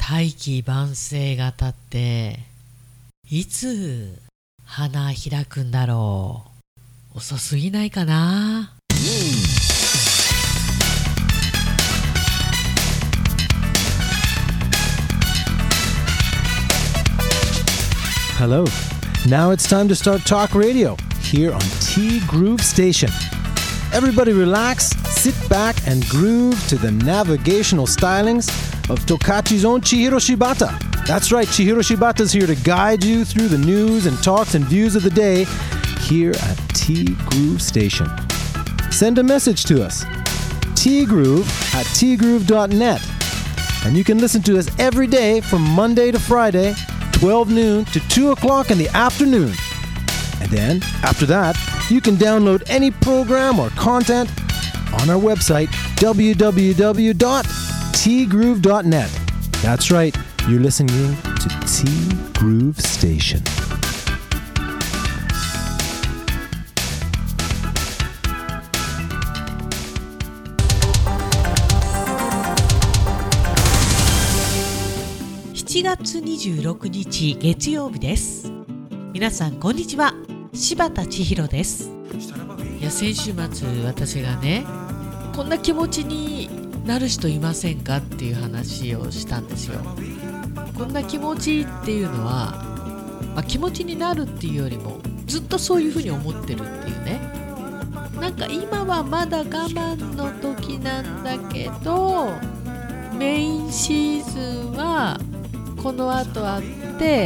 大器晩成型っていつ花開くんだろう。遅すぎないかな。 Hello. Now it's time to start talk radio here on T Groove Station. Everybody relax, sit back and groove to the navigational stylings of Tokachi's own Chihiro Shibata. That's right, Chihiro Shibata's here to guide you through the news and talks and views of the day here at T Groove Station. Send a message to us, tgroove@tgroove.net. And you can listen to us every day from Monday to Friday, 12 noon to 2 o'clock in the afternoon. And then, after that, you can download any program or content on our website, www.tgroove.net. That's right, you're listening to T Groove Station. 7月26日月曜日です。皆さんこんにちは、柴田千尋です。いや、先週末私がね、こんな気持ちになる人いませんかっていう話をしたんですよ。こんな気持ちっていうのは、気持ちになるっていうよりもずっとそういうふうに思ってるっていうね。なんか今はまだ我慢の時なんだけど、メインシーズンはこの後あって、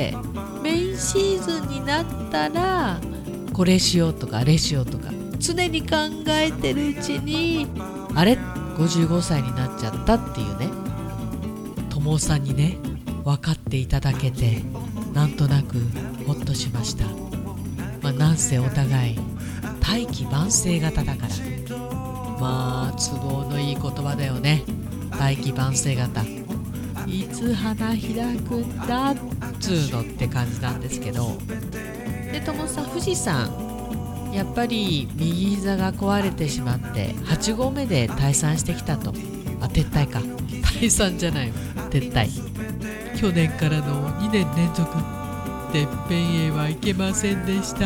メインシーズンになったらこれしようとかあれしようとか常に考えてるうちに、あれ55歳になっちゃったっていうね。友さんにね、分かっていただけてなんとなくほっとしました。なんせお互い大器晩成型だから、都合のいい言葉だよね。大器晩成型、いつ花開くんだっつうのって感じなんですけど、で友さん、富士山やっぱり右膝が壊れてしまって8合目で退散してきたと。撤退か、退散じゃないわ、撤退。去年からの2年連続てっぺんへは行けませんでした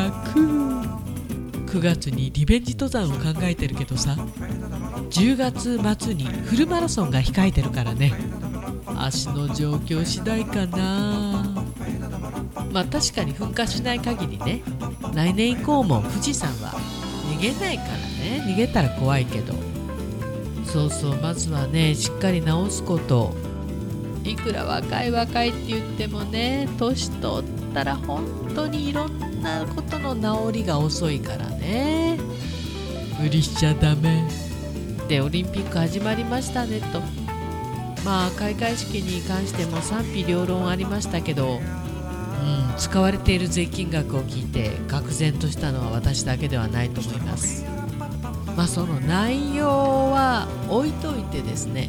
。9月にリベンジ登山を考えてるけどさ、10月末にフルマラソンが控えてるからね、足の状況次第かな。確かに噴火しない限りね、来年以降も富士山は逃げないからね。逃げたら怖いけど、まずはね、しっかり治すこと。いくら若いって言ってもね、年取ったら本当にいろんなことの治りが遅いからね。無理しちゃダメで、オリンピック始まりましたねと。開会式に関しても賛否両論ありましたけど、使われている税金額を聞いて愕然としたのは私だけではないと思います。その内容は置いといてですね、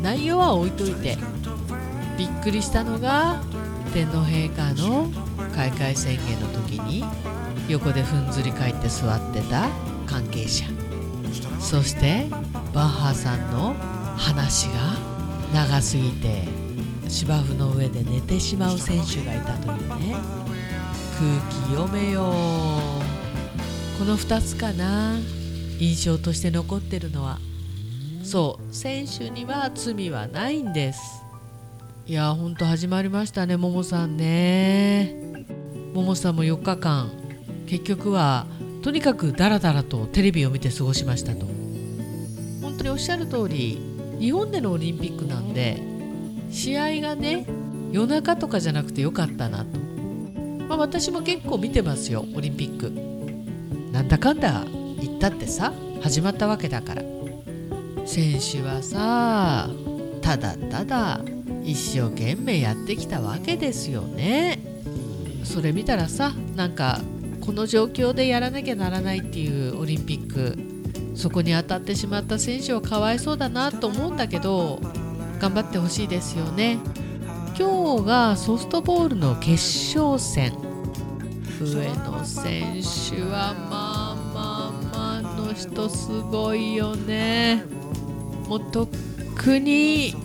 びっくりしたのが、天皇陛下の開会宣言の時に横でふんずり返って座ってた関係者、そしてバッハさんの話が長すぎて芝生の上で寝てしまう選手がいたというね。空気読めよ。この2つかな、印象として残ってるのは。選手には罪はないんです。いや、ほんと始まりましたね、ももさんね。ももさんも4日間結局はとにかくダラダラとテレビを見て過ごしましたと。本当におっしゃる通り、日本でのオリンピックなんで、試合がね、夜中とかじゃなくてよかったなと。私も結構見てますよ、オリンピック。なんだかんだ言ったってさ、始まったわけだから。選手はさ、ただただ一生懸命やってきたわけですよね。それ見たらさ、なんかこの状況でやらなきゃならないっていうオリンピック、そこに当たってしまった選手はかわいそうだなと思うんだけど、頑張ってほしいですよね。今日がソフトボールの決勝戦。上野選手はの人すごいよね。もう特に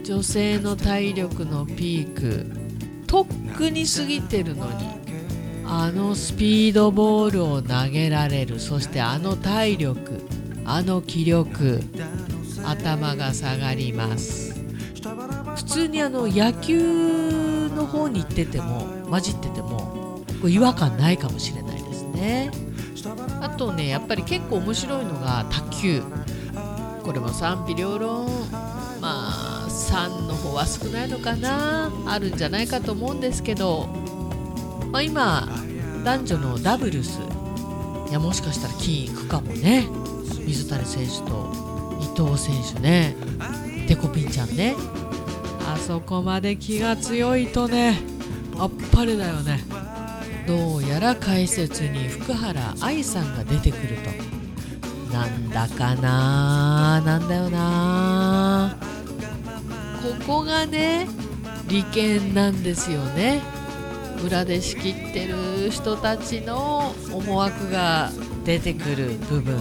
女性の体力のピークとっくに過ぎてるのに、あのスピードボールを投げられる、そしてあの体力、あの気力、頭が下がります。普通に野球の方に行ってても混じってても違和感ないかもしれないですね。あとね、やっぱり結構面白いのが卓球。これも賛否両論、3の方は少ないのかな、あるんじゃないかと思うんですけど、今男女のダブルス、もしかしたら金いくかもね。水谷選手と伊藤選手ね、デコピンちゃんね、あそこまで気が強いとね、あっぱれだよね。どうやら解説に福原愛さんが出てくると、なんだかな、なんだよな、ここがね利権なんですよね。裏で仕切ってる人たちの思惑が出てくる部分、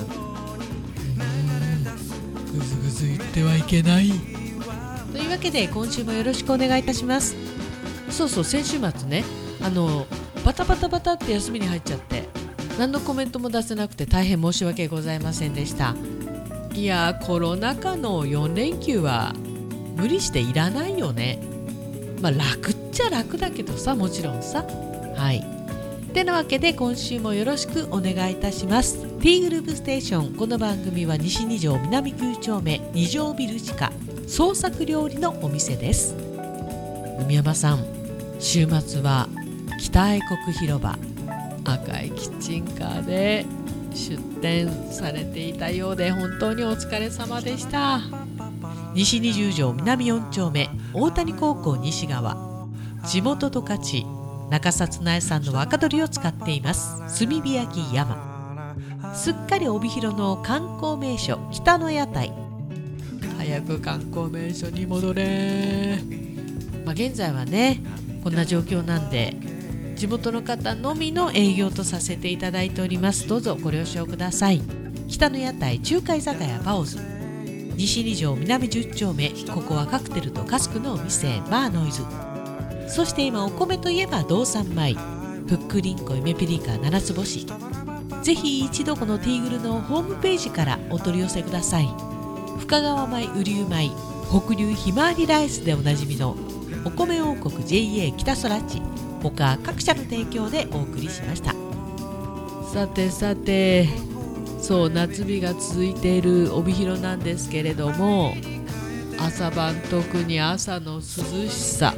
ぐずぐず言ってはいけないというわけで、今週もよろしくお願いいたします。そうそう、先週末ね、バタバタバタって休みに入っちゃって、何のコメントも出せなくて大変申し訳ございませんでした。いや、コロナ禍の4連休は無理していらないよね。楽っちゃ楽だけどさ、もちろんさ。はい。てなわけで、今週もよろしくお願いいたします。T グループステーション。この番組は西2条南9丁目2条ビル地下創作料理のお店です。海山さん、週末は北愛国広場赤いキッチンカーで出店されていたようで、本当にお疲れ様でした。西20条南4丁目大谷高校西側、地元十勝中札苗産の若鶏を使っています炭火焼き山。すっかり帯広の観光名所北の屋台。早く観光名所に戻れ。現在はねこんな状況なんで、地元の方のみの営業とさせていただいております。どうぞご了承ください。北の屋台中華居酒屋パオズ、西2条南10丁目、ここはカクテルとカスクのお店バーノイズ。そして今お米といえば道産米、ふっくりんこゆめぴりか七つ星。ぜひ一度このティーグルのホームページからお取り寄せください。深川米、雨竜米、北流ひまわりライスでおなじみのお米王国 JA 北空地、他各社の提供でお送りしました。さてさて、そう夏日が続いている帯広なんですけれども、朝晩特に朝の涼しさ、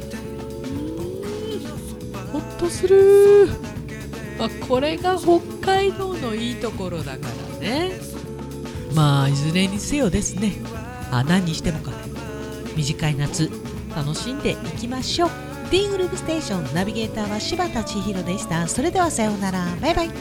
ほっとする。これが北海道のいいところだからね。いずれにせよですね、何にしてもか短い夏楽しんでいきましょう。 T グループステーションナビゲーターは柴田千尋でした。それではさようなら、バイバイ。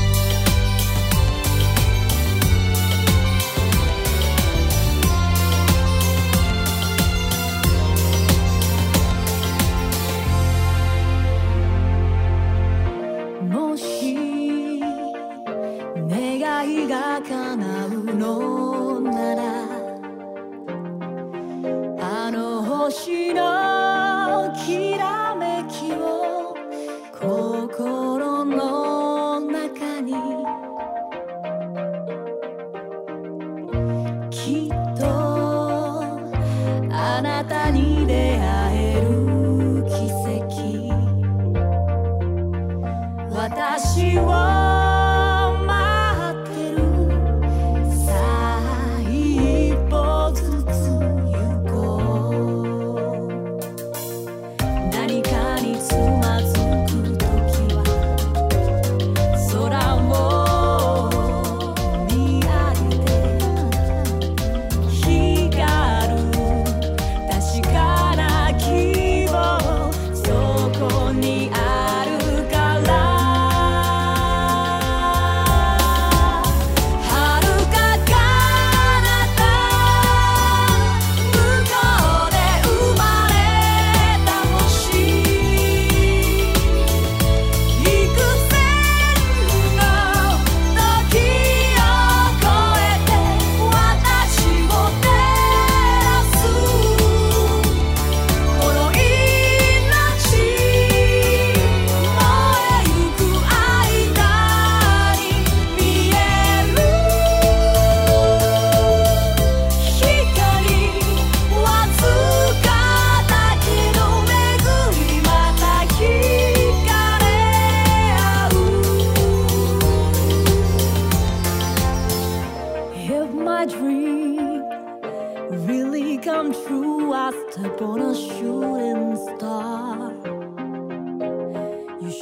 もし願いが叶うのなら、あの星のきらめきを心の中に、きっとあなたに出会える奇跡、私を待ってるさ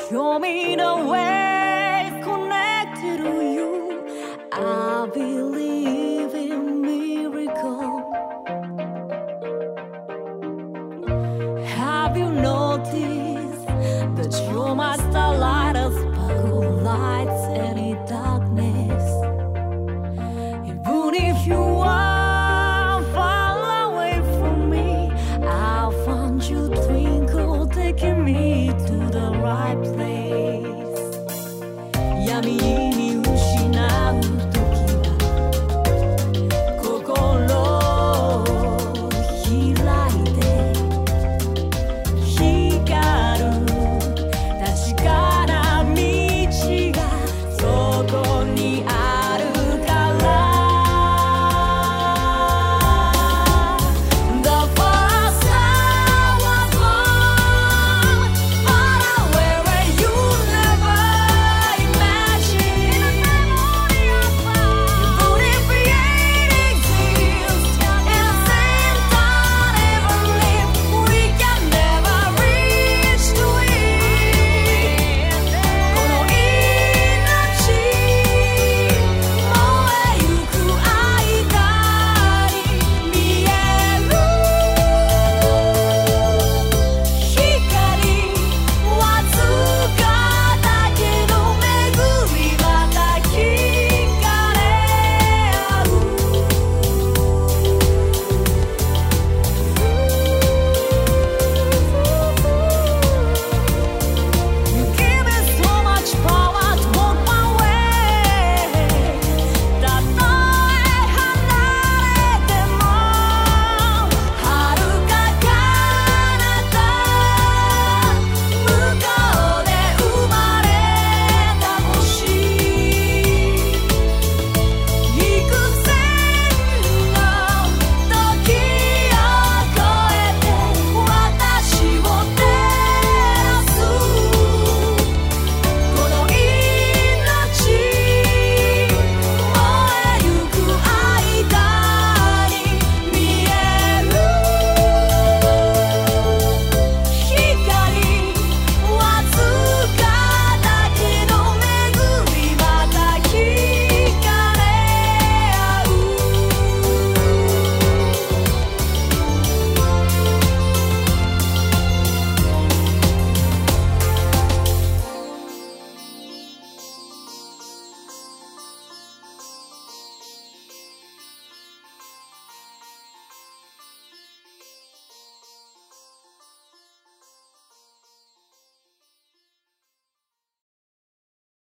Show me the way connected to you. I believe in miracle. Have you noticed that you're my starlight, a sparkle lights any darkness? Even if you are far away from me, I'll find you twinkle, taking me to the right place. Yummy.